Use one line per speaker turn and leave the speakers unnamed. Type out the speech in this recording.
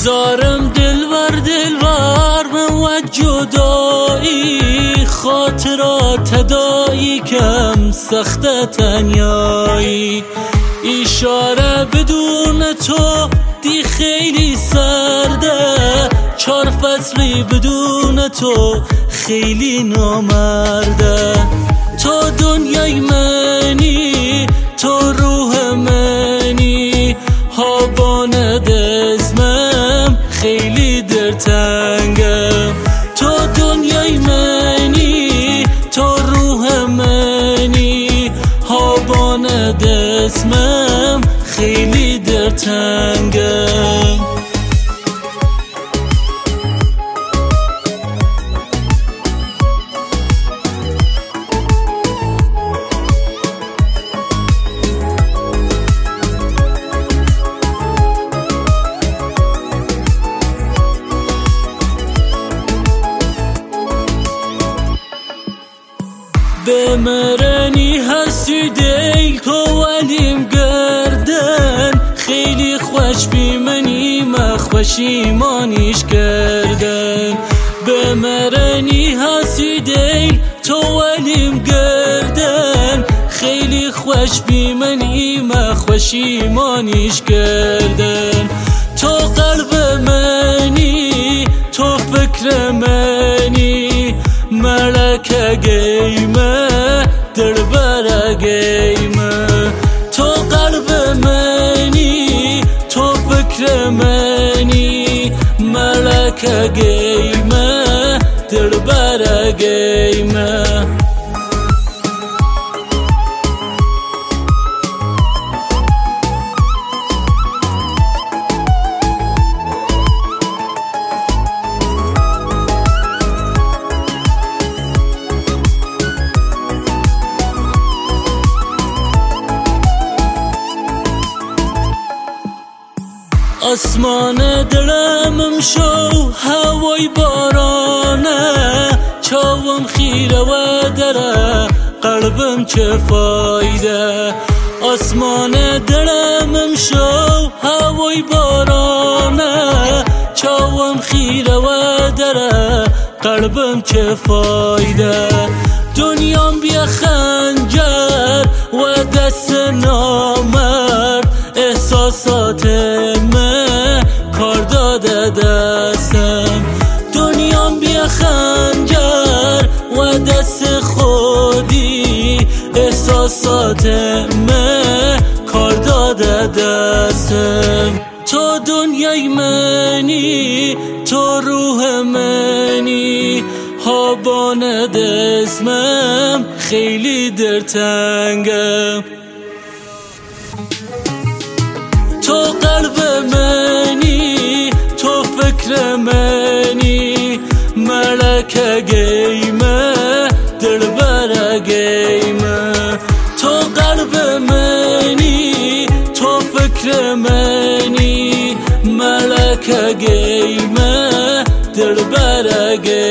زارم دلبر من و جدایی، خاطرات دایی کم سخت تنیایی. اشاره بدون تو دی خیلی سرده، 4 فصلی بدون تو خیلی نامرده. تو دنیای منی، تو روح منی، هابان دزمم خیلی درتنگم. تو دنیای منی، تو روح منی، هابان دزمم خیلی درتنگم. بمرنی هستی دیل تو ولیم گردن، خیلی خوش بیمنی مخوشیمانیش کردن. بمرنی هستی دیل تو ولیم گردن، خیلی خوش بیمنی مخوشیمانیش کردن. تو قلب منی، تو فکر منی، ملکه گیمه دلبر گیمه. تو قلب منی، تو فکر منی، ملکه گیمه دلبر گیمه. آسمان دلمم شو هوای بارانه، چاوم خیره و دره قلبم چه فایده. آسمان دلمم شو هوای بارانه، چاوم خیره و دره قلبم چه فایده. دنیام بیا خنجر و دست نامرد، احساسات من کار داده دستم. دنیام بیا خنجر و دست خودی، احساسات من کار داده دستم. تو دنیای منی، تو روح منی، هابان دزمم خیلی درتنگم. تو قلب منی، تو فکر منی، ملکه گیمه دلبر گیمه. تو قلب منی، تو فکر منی، ملکه گیمه دلبر گیمه.